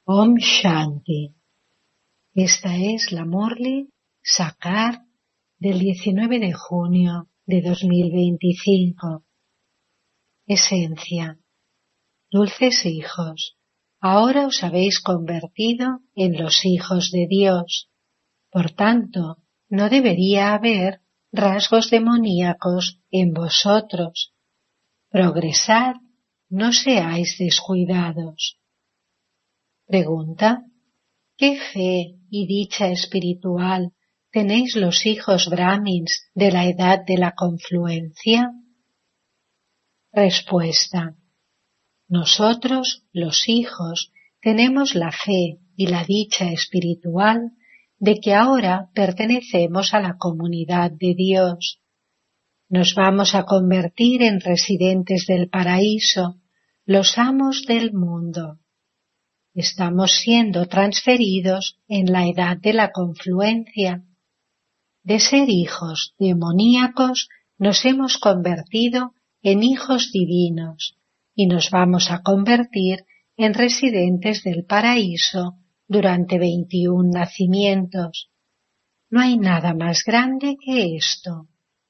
Om Shanti. Esta es la Murli Sakar del 19 de junio de 2025. Esencia. Dulces hijos, ahora os habéis convertido en los hijos de Dios. Por tanto, no debería haber rasgos demoníacos en vosotros. Progresad, no seáis descuidados. Pregunta: ¿qué fe y dicha espiritual tenéis los hijos brahmins de la edad de la confluencia? Respuesta: nosotros, los hijos, tenemos la fe y la dicha espiritual de que ahora pertenecemos a la comunidad de Dios. Nos vamos a convertir en residentes del paraíso, los amos del mundo. Estamos siendo transferidos en la edad de la confluencia. De ser hijos demoníacos nos hemos convertido en hijos divinos y nos vamos a convertir en residentes del paraíso durante 21 nacimientos. No hay nada más grande que esto.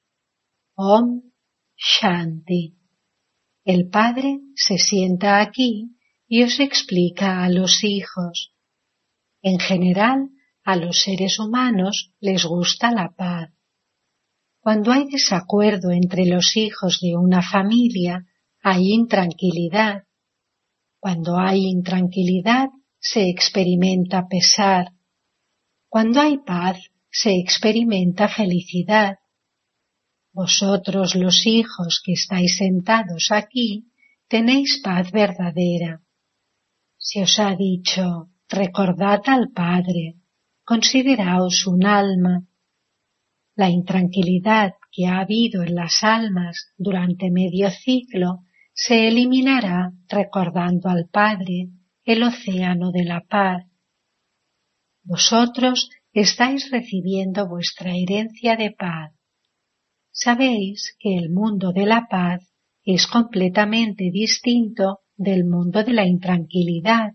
Om Shanti. El Padre se sienta aquí y os explica a los hijos. En general, a los seres humanos les gusta la paz. Cuando hay desacuerdo entre los hijos de una familia, hay intranquilidad. Cuando hay intranquilidad, se experimenta pesar. Cuando hay paz, se experimenta felicidad. Vosotros, los hijos que estáis sentados aquí, tenéis paz verdadera. Se os ha dicho, recordad al Padre, consideraos un alma. La intranquilidad que ha habido en las almas durante medio ciclo se eliminará recordando al Padre, el océano de la paz. Vosotros estáis recibiendo vuestra herencia de paz. Sabéis que el mundo de la paz es completamente distinto del mundo de la intranquilidad.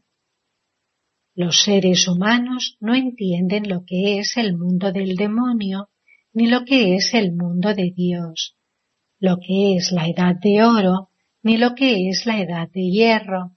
Los seres humanos no entienden lo que es el mundo del demonio ni lo que es el mundo de Dios, lo que es la edad de oro ni lo que es la edad de hierro.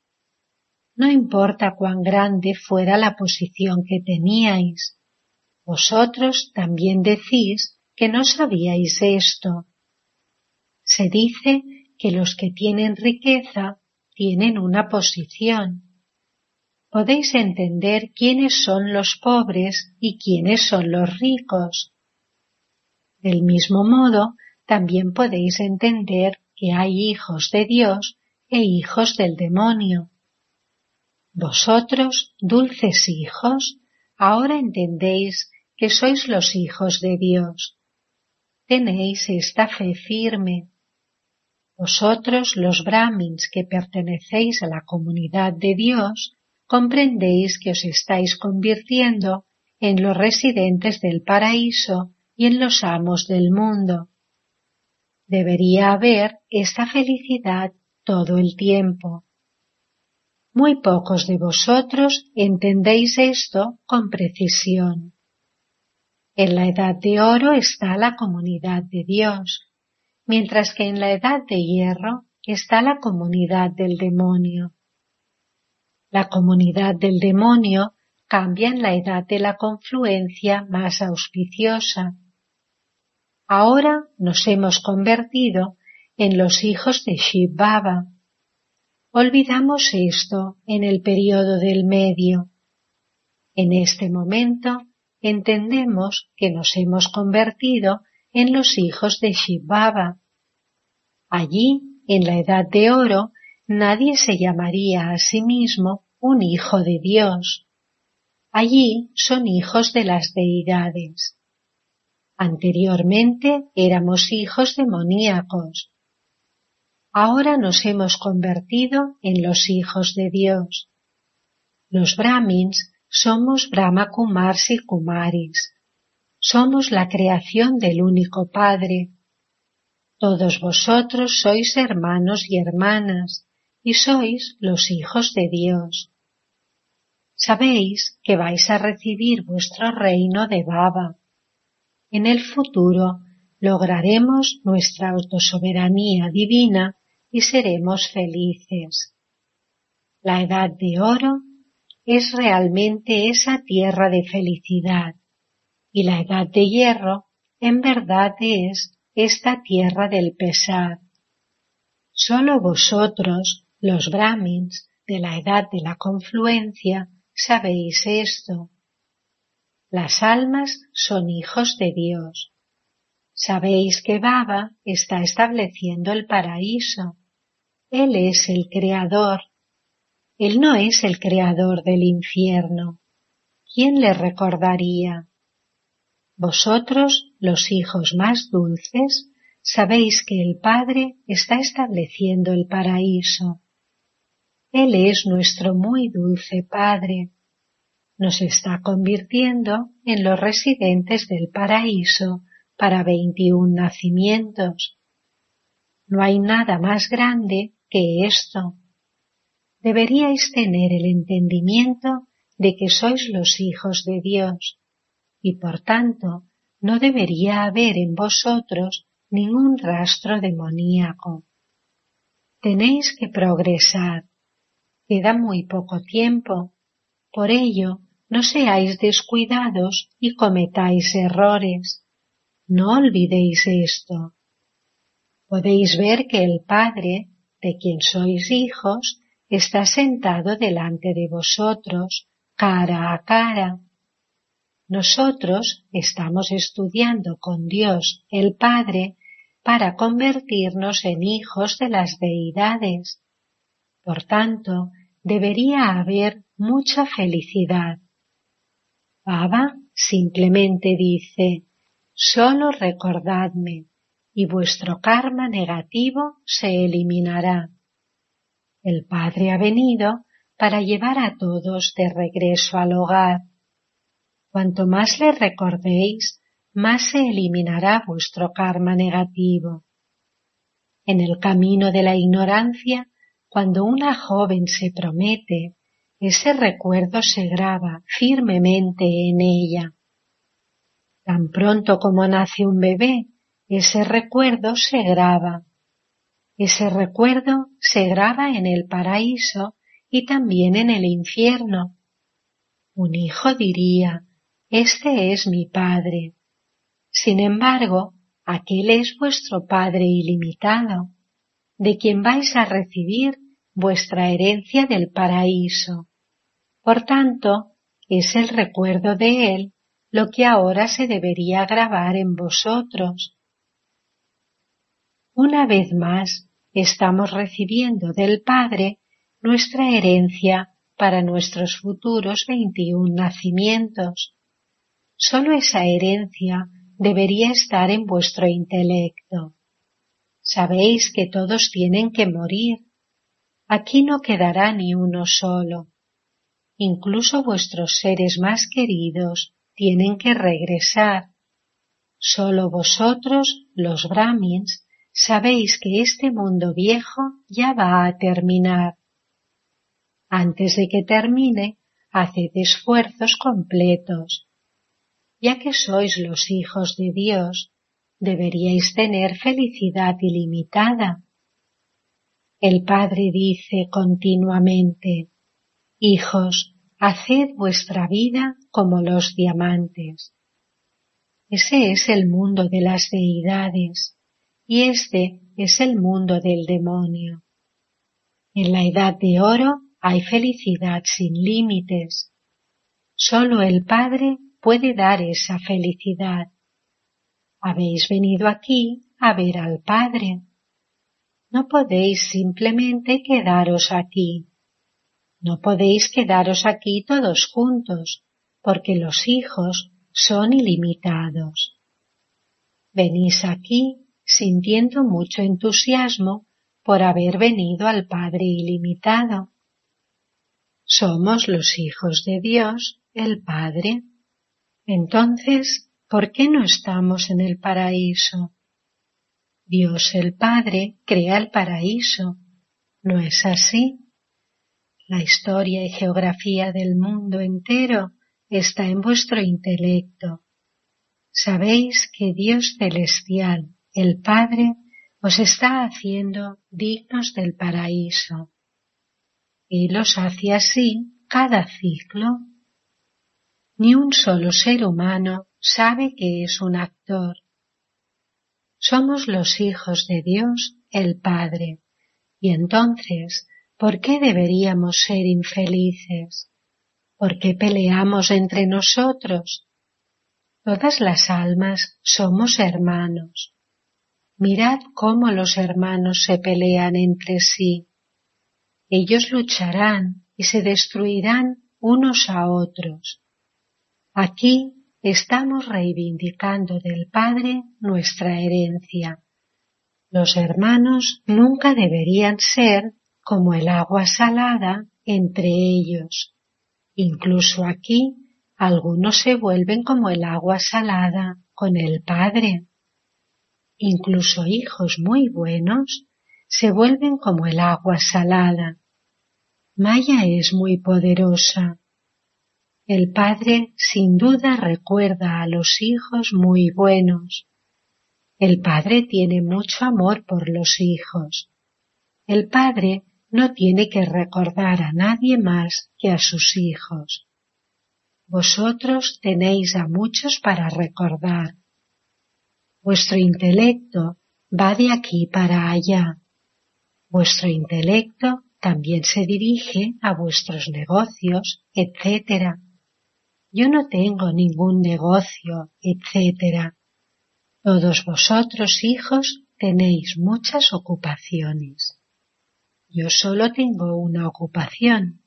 No importa cuán grande fuera la posición que teníais, vosotros también decís que no sabíais esto. Se dice que los que tienen riqueza tienen una posición. Podéis entender quiénes son los pobres y quiénes son los ricos. Del mismo modo, también podéis entender que hay hijos de Dios e hijos del demonio. Vosotros, dulces hijos, ahora entendéis que sois los hijos de Dios. Tenéis esta fe firme. Vosotros, los brahmins que pertenecéis a la comunidad de Dios, comprendéis que os estáis convirtiendo en los residentes del paraíso y en los amos del mundo. Debería haber esta felicidad todo el tiempo. Muy pocos de vosotros entendéis esto con precisión. En la edad de oro está la comunidad de Dios, mientras que en la edad de hierro está la comunidad del demonio. La comunidad del demonio cambia en la edad de la confluencia más auspiciosa. Ahora nos hemos convertido en los hijos de Shiv Baba. Olvidamos esto en el periodo del medio. En este momento entendemos que nos hemos convertido en los hijos de Shiv Baba. Allí, en la edad de oro, nadie se llamaría a sí mismo un hijo de Dios. Allí son hijos de las deidades. Anteriormente éramos hijos demoníacos. Ahora nos hemos convertido en los hijos de Dios. Los brahmins somos Brahma Kumars y Kumaris. Somos la creación del único Padre. Todos vosotros sois hermanos y hermanas, y sois los hijos de Dios. Sabéis que vais a recibir vuestro reino de Baba. En el futuro lograremos nuestra autosoberanía divina y seremos felices. La edad de oro es realmente esa tierra de felicidad y la edad de hierro en verdad es esta tierra del pesar. Solo vosotros, los brahmins de la edad de la confluencia, sabéis esto. Las almas son hijos de Dios. Sabéis que Baba está estableciendo el paraíso. Él es el creador. Él no es el creador del infierno. ¿Quién le recordaría? Vosotros, los hijos más dulces, sabéis que el Padre está estableciendo el paraíso. Él es nuestro muy dulce Padre. Nos está convirtiendo en los residentes del paraíso para 21 nacimientos. No hay nada más grande que esto. Deberíais tener el entendimiento de que sois los hijos de Dios, y por tanto no debería haber en vosotros ningún rastro demoníaco. Tenéis que progresar. Queda muy poco tiempo. Por ello, no seáis descuidados y cometáis errores. No olvidéis esto. Podéis ver que el Padre, de quien sois hijos, está sentado delante de vosotros, cara a cara. Nosotros estamos estudiando con Dios, el Padre, para convertirnos en hijos de las deidades. Por tanto, debería haber mucha felicidad. Baba simplemente dice, solo recordadme, y vuestro karma negativo se eliminará. El Padre ha venido para llevar a todos de regreso al hogar. Cuanto más le recordéis, más se eliminará vuestro karma negativo. En el camino de la ignorancia, cuando una joven se promete, ese recuerdo se graba firmemente en ella. Tan pronto como nace un bebé, ese recuerdo se graba. Ese recuerdo se graba en el paraíso y también en el infierno. Un hijo diría, este es mi padre. Sin embargo, aquel es vuestro Padre ilimitado, de quien vais a recibir vuestra herencia del paraíso. Por tanto, es el recuerdo de él lo que ahora se debería grabar en vosotros. Una vez más, estamos recibiendo del Padre nuestra herencia para nuestros futuros 21 nacimientos. Solo esa herencia debería estar en vuestro intelecto. Sabéis que todos tienen que morir. Aquí no quedará ni uno solo. Incluso vuestros seres más queridos tienen que regresar. Solo vosotros, los brahmins, sabéis que este mundo viejo ya va a terminar. Antes de que termine, haced esfuerzos completos. Ya que sois los hijos de Dios, deberíais tener felicidad ilimitada. El Padre dice continuamente, hijos, haced vuestra vida como los diamantes. Ese es el mundo de las deidades, y este es el mundo del demonio. En la edad de oro hay felicidad sin límites. Solo el Padre puede dar esa felicidad. Habéis venido aquí a ver al Padre. No podéis simplemente quedaros aquí. No podéis quedaros aquí todos juntos, porque los hijos son ilimitados. Venís aquí sintiendo mucho entusiasmo por haber venido al Padre ilimitado. Somos los hijos de Dios, el Padre. Entonces, ¿por qué no estamos en el paraíso? Dios el Padre crea el paraíso. ¿No es así? La historia y geografía del mundo entero está en vuestro intelecto. Sabéis que Dios celestial, el Padre, os está haciendo dignos del paraíso. Y los hace así cada ciclo. Ni un solo ser humano sabe que es un actor. Somos los hijos de Dios, el Padre, y entonces, ¿por qué deberíamos ser infelices? ¿Por qué peleamos entre nosotros? Todas las almas somos hermanos. Mirad cómo los hermanos se pelean entre sí. Ellos lucharán y se destruirán unos a otros. Aquí estamos reivindicando del Padre nuestra herencia. Los hermanos nunca deberían ser como el agua salada entre ellos. Incluso aquí algunos se vuelven como el agua salada con el Padre. Incluso hijos muy buenos se vuelven como el agua salada. Maya es muy poderosa. El Padre sin duda recuerda a los hijos muy buenos. El Padre tiene mucho amor por los hijos. El Padre no tiene que recordar a nadie más que a sus hijos. Vosotros tenéis a muchos para recordar. Vuestro intelecto va de aquí para allá. Vuestro intelecto también se dirige a vuestros negocios, etc. Yo no tengo ningún negocio, etc. Todos vosotros, hijos, tenéis muchas ocupaciones. Yo solo tengo una ocupación.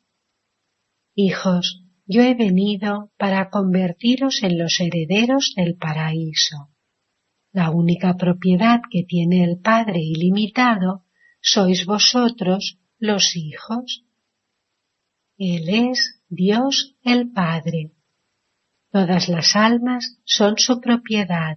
Hijos, yo he venido para convertiros en los herederos del paraíso. La única propiedad que tiene el Padre ilimitado sois vosotros, los hijos. Él es Dios el Padre. Todas las almas son su propiedad.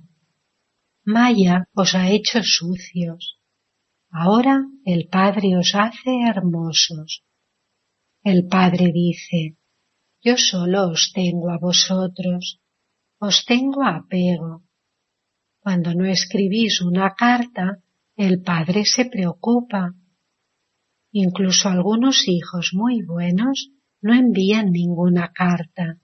Maya os ha hecho sucios. Ahora el Padre os hace hermosos. El Padre dice, yo solo os tengo a vosotros, os tengo apego. Cuando no escribís una carta, el Padre se preocupa. Incluso algunos hijos muy buenos no envían ninguna carta.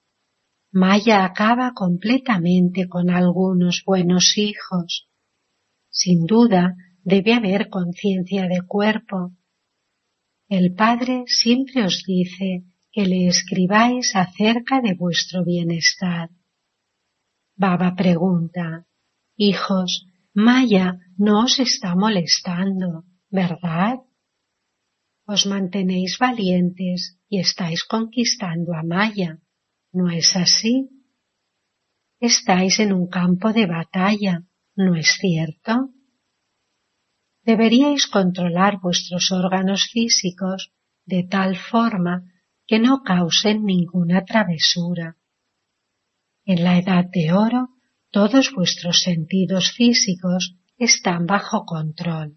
Maya acaba completamente con algunos buenos hijos. Sin duda, debe haber conciencia de cuerpo. El Padre siempre os dice que le escribáis acerca de vuestro bienestar. Baba pregunta, hijos, Maya no os está molestando, ¿verdad? Os mantenéis valientes y estáis conquistando a Maya, ¿no es así? Estáis en un campo de batalla, ¿no es cierto? Deberíais controlar vuestros órganos físicos de tal forma que no causen ninguna travesura. En la Edad de Oro, todos vuestros sentidos físicos están bajo control.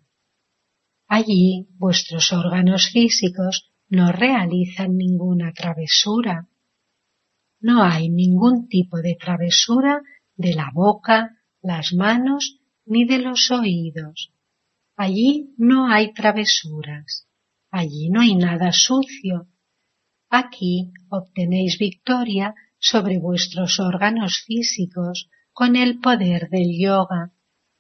Allí vuestros órganos físicos no realizan ninguna travesura. No hay ningún tipo de travesura de la boca, las manos ni de los oídos. Allí no hay travesuras. Allí no hay nada sucio. Aquí obtenéis victoria sobre vuestros órganos físicos con el poder del yoga.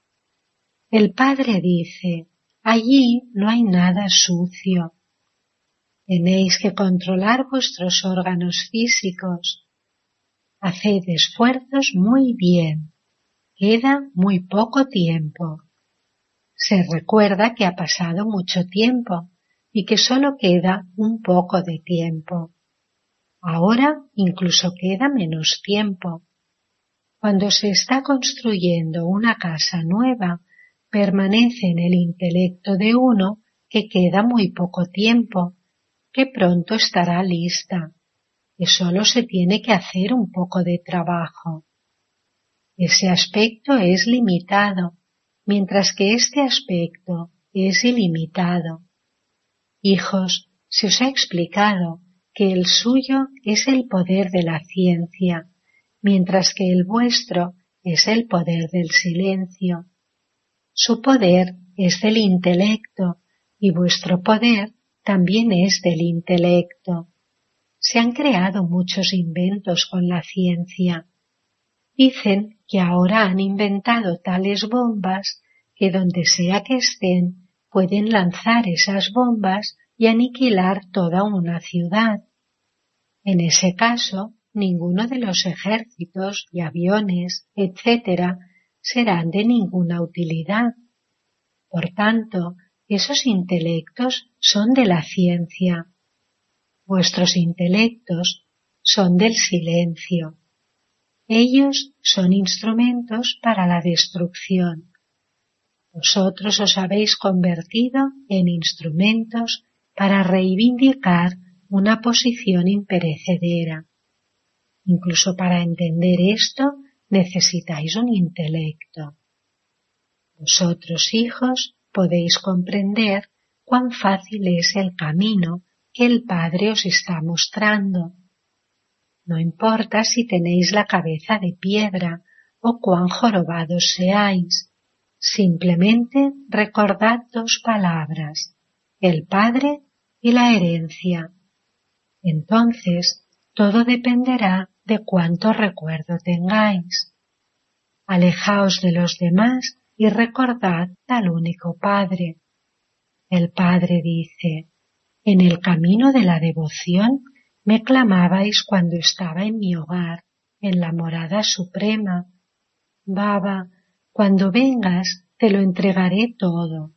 El Padre dice, allí no hay nada sucio. Tenéis que controlar vuestros órganos físicos. Haced esfuerzos muy bien. Queda muy poco tiempo. Se recuerda que ha pasado mucho tiempo y que solo queda un poco de tiempo. Ahora incluso queda menos tiempo. Cuando se está construyendo una casa nueva, permanece en el intelecto de uno que queda muy poco tiempo, que pronto estará lista, que solo se tiene que hacer un poco de trabajo. Ese aspecto es limitado, mientras que este aspecto es ilimitado. Hijos, se os ha explicado que el suyo es el poder de la ciencia, mientras que el vuestro es el poder del silencio. Su poder es del intelecto y vuestro poder también es del intelecto. Se han creado muchos inventos con la ciencia. Dicen que ahora han inventado tales bombas que donde sea que estén pueden lanzar esas bombas y aniquilar toda una ciudad. En ese caso, ninguno de los ejércitos y aviones, etc., serán de ninguna utilidad. Por tanto, esos intelectos son de la ciencia. Vuestros intelectos son del silencio. Ellos son instrumentos para la destrucción. Vosotros os habéis convertido en instrumentos para reivindicar una posición imperecedera. Incluso para entender esto necesitáis un intelecto. Vosotros, hijos, podéis comprender cuán fácil es el camino que el Padre os está mostrando. No importa si tenéis la cabeza de piedra o cuán jorobados seáis, simplemente recordad dos palabras, el Padre y la herencia. Entonces, todo dependerá de cuánto recuerdo tengáis. Alejaos de los demás y recordad al único Padre. El Padre dice, en el camino de la devoción me clamabais cuando estaba en mi hogar, en la morada suprema. Baba, cuando vengas te lo entregaré todo.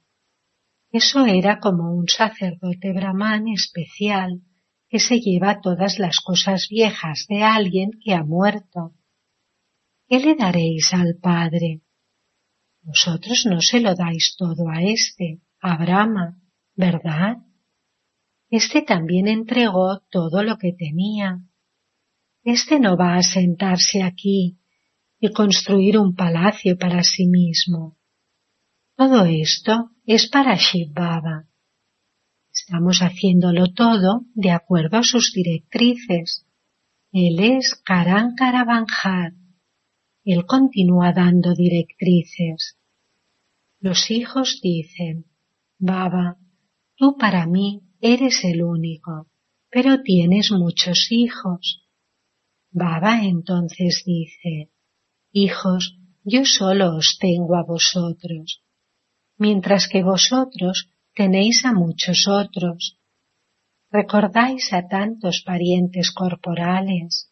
Eso era como un sacerdote brahmán especial que se lleva todas las cosas viejas de alguien que ha muerto. ¿Qué le daréis al Padre? Vosotros no se lo dais todo a Brahma, ¿verdad? Este también entregó todo lo que tenía. Este no va a sentarse aquí y construir un palacio para sí mismo. Todo esto es para Shiv Baba. Estamos haciéndolo todo de acuerdo a sus directrices. Él es Karan Karavanjar. Él continúa dando directrices. Los hijos dicen, Baba, tú para mí eres el único, pero tienes muchos hijos. Baba entonces dice, hijos, yo solo os tengo a vosotros, mientras que vosotros tenéis a muchos otros. Recordáis a tantos parientes corporales.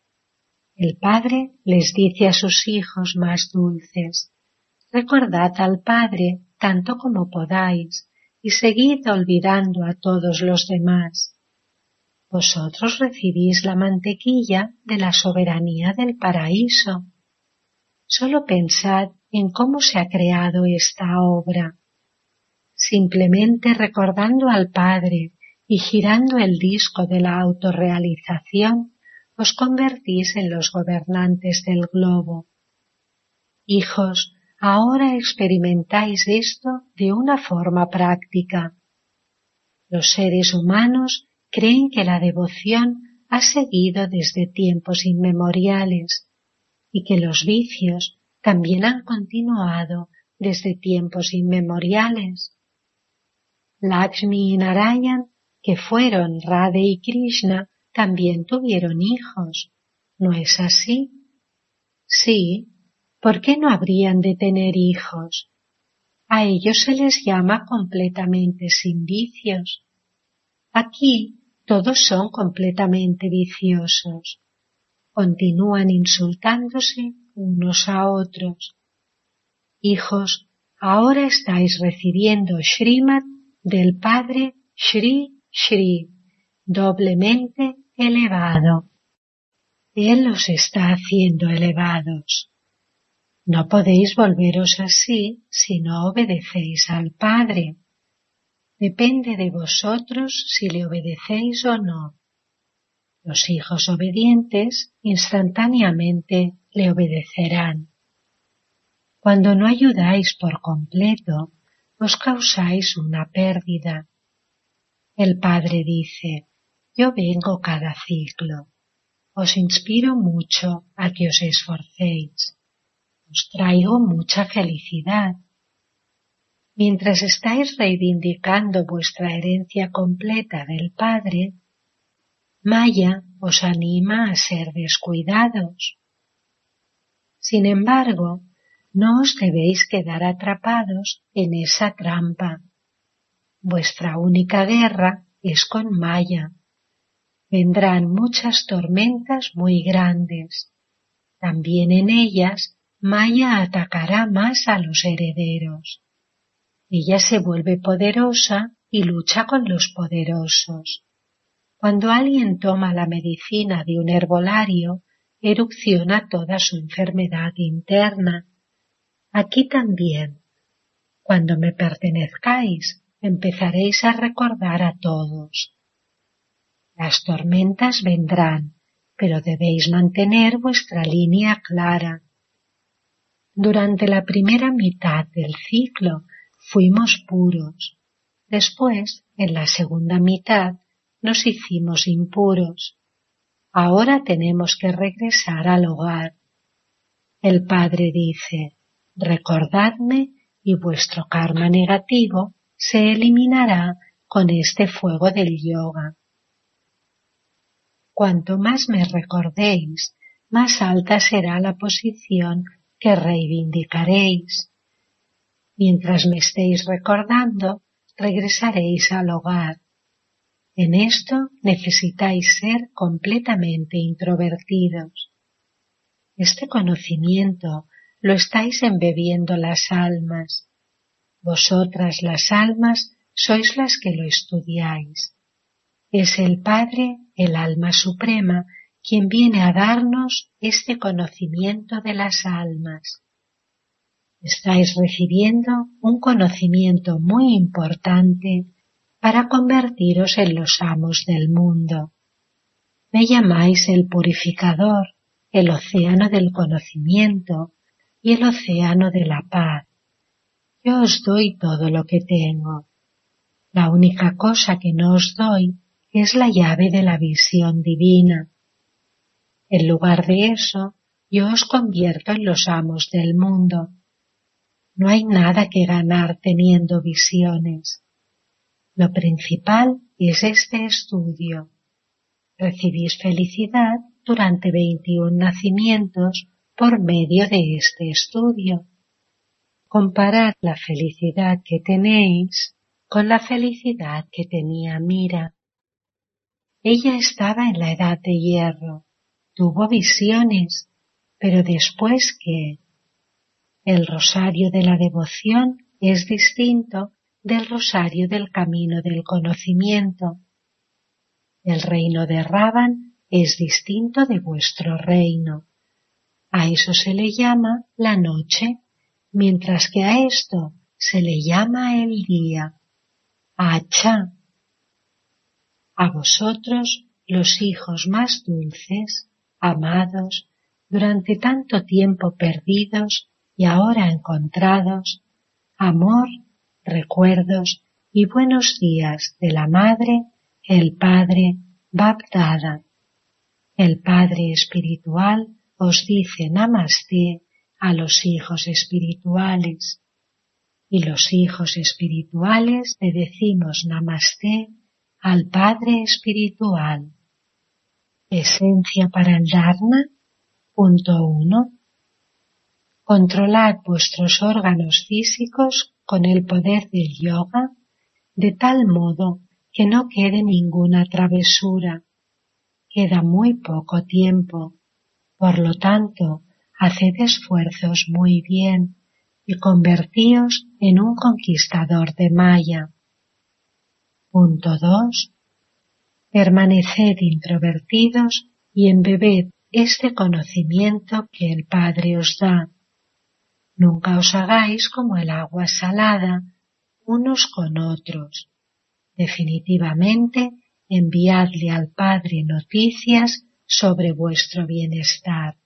El Padre les dice a sus hijos más dulces, recordad al Padre tanto como podáis y seguid olvidando a todos los demás. Vosotros recibís la mantequilla de la soberanía del paraíso. Solo pensad en cómo se ha creado esta obra. Simplemente recordando al Padre y girando el disco de la autorrealización, os convertís en los gobernantes del globo. Hijos, ahora experimentáis esto de una forma práctica. Los seres humanos creen que la devoción ha seguido desde tiempos inmemoriales y que los vicios también han continuado desde tiempos inmemoriales. Lakshmi y Narayan, que fueron Radha y Krishna, también tuvieron hijos. ¿No es así? Sí. ¿Por qué no habrían de tener hijos? A ellos se les llama completamente sin vicios. Aquí todos son completamente viciosos. Continúan insultándose unos a otros. Hijos, ahora estáis recibiendo Srimad del Padre Shri Shri, doblemente elevado. Él los está haciendo elevados. No podéis volveros así si no obedecéis al Padre. Depende de vosotros si le obedecéis o no. Los hijos obedientes instantáneamente le obedecerán. Cuando no ayudáis por completo, os causáis una pérdida. El Padre dice: yo vengo cada ciclo. Os inspiro mucho a que os esforcéis. Os traigo mucha felicidad. Mientras estáis reivindicando vuestra herencia completa del Padre, Maya os anima a ser descuidados. Sin embargo, no os debéis quedar atrapados en esa trampa. Vuestra única guerra es con Maya. Vendrán muchas tormentas muy grandes. También en ellas Maya atacará más a los herederos. Ella se vuelve poderosa y lucha con los poderosos. Cuando alguien toma la medicina de un herbolario, erupciona toda su enfermedad interna. Aquí también, cuando me pertenezcáis, empezaréis a recordar a todos. Las tormentas vendrán, pero debéis mantener vuestra línea clara. Durante la primera mitad del ciclo fuimos puros. Después, en la segunda mitad, nos hicimos impuros. Ahora tenemos que regresar al hogar. El Padre dice: recordadme y vuestro karma negativo se eliminará con este fuego del yoga. Cuanto más me recordéis, más alta será la posición que reivindicaréis. Mientras me estéis recordando, regresaréis al hogar. En esto necesitáis ser completamente introvertidos. Este conocimiento lo estáis embebiendo las almas. Vosotras las almas sois las que lo estudiáis. Es el Padre, el Alma Suprema, quien viene a darnos este conocimiento de las almas. Estáis recibiendo un conocimiento muy importante para convertiros en los amos del mundo. Me llamáis el purificador, el océano del conocimiento y el océano de la paz. Yo os doy todo lo que tengo. La única cosa que no os doy es la llave de la visión divina. En lugar de eso, yo os convierto en los amos del mundo. No hay nada que ganar teniendo visiones. Lo principal es este estudio. Recibís felicidad durante 21 nacimientos por medio de este estudio. Comparad la felicidad que tenéis con la felicidad que tenía Mira. Ella estaba en la edad de hierro, tuvo visiones, pero después ¿qué? El rosario de la devoción es distinto del rosario del camino del conocimiento. El reino de Ravan es distinto de vuestro reino. A eso se le llama la noche, mientras que a esto se le llama el día. Acha. A vosotros, los hijos más dulces, amados, durante tanto tiempo perdidos y ahora encontrados, amor, recuerdos y buenos días de la Madre, el Padre, Bab-Dada. El Padre espiritual os dice Namasté a los hijos espirituales, y los hijos espirituales le decimos Namasté al Padre espiritual. Esencia para el Dharma. Punto 1. Controlad vuestros órganos físicos con el poder del yoga, de tal modo que no quede ninguna travesura. Queda muy poco tiempo. Por lo tanto, haced esfuerzos muy bien y convertíos en un conquistador de Maya. Punto 2. Permaneced introvertidos y embebed este conocimiento que el Padre os da. Nunca os hagáis como el agua salada unos con otros. Definitivamente, enviadle al Padre noticias sobre vuestro bienestar.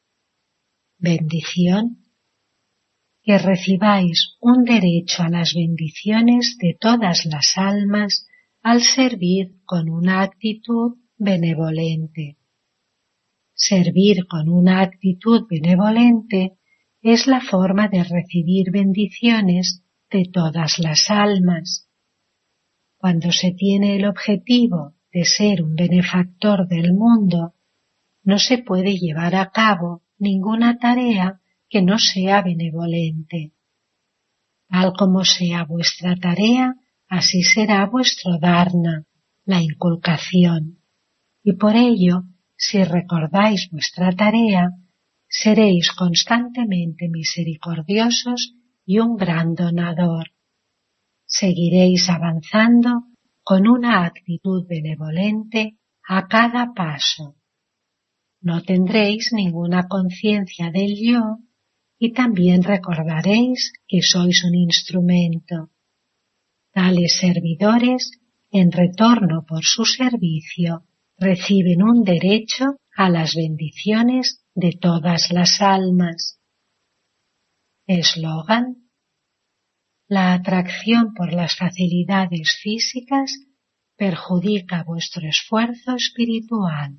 Bendición. Que recibáis un derecho a las bendiciones de todas las almas al servir con una actitud benevolente. Servir con una actitud benevolente es la forma de recibir bendiciones de todas las almas. Cuando se tiene el objetivo de ser un benefactor del mundo, no se puede llevar a cabo ninguna tarea que no sea benevolente. Tal como sea vuestra tarea, así será vuestro dharna, la inculcación. Y por ello, si recordáis vuestra tarea, seréis constantemente misericordiosos y un gran donador. Seguiréis avanzando con una actitud benevolente a cada paso. No tendréis ninguna conciencia del yo y también recordaréis que sois un instrumento. Tales servidores, en retorno por su servicio, reciben un derecho a las bendiciones de todas las almas. Eslogan: la atracción por las facilidades físicas perjudica vuestro esfuerzo espiritual.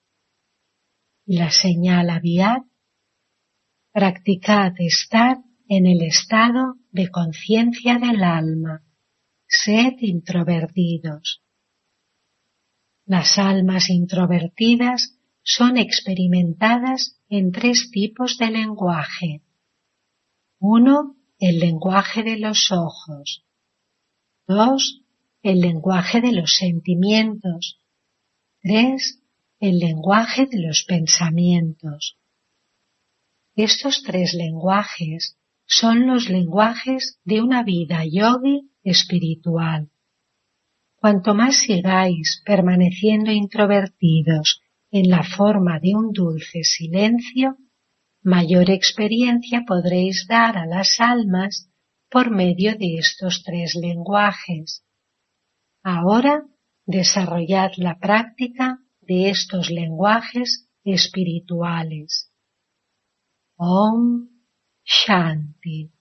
La señal Aviat: practicad estar en el estado de conciencia del alma. Sed introvertidos. Las almas introvertidas son experimentadas en 3 tipos de lenguaje. 1, el lenguaje de los ojos. 2, el lenguaje de los sentimientos. 3, el lenguaje de los pensamientos. Estos 3 lenguajes son los lenguajes de una vida yogi espiritual. Cuanto más sigáis permaneciendo introvertidos en la forma de un dulce silencio, mayor experiencia podréis dar a las almas por medio de estos 3 lenguajes. Ahora desarrollad la práctica de estos lenguajes espirituales. Om Shanti.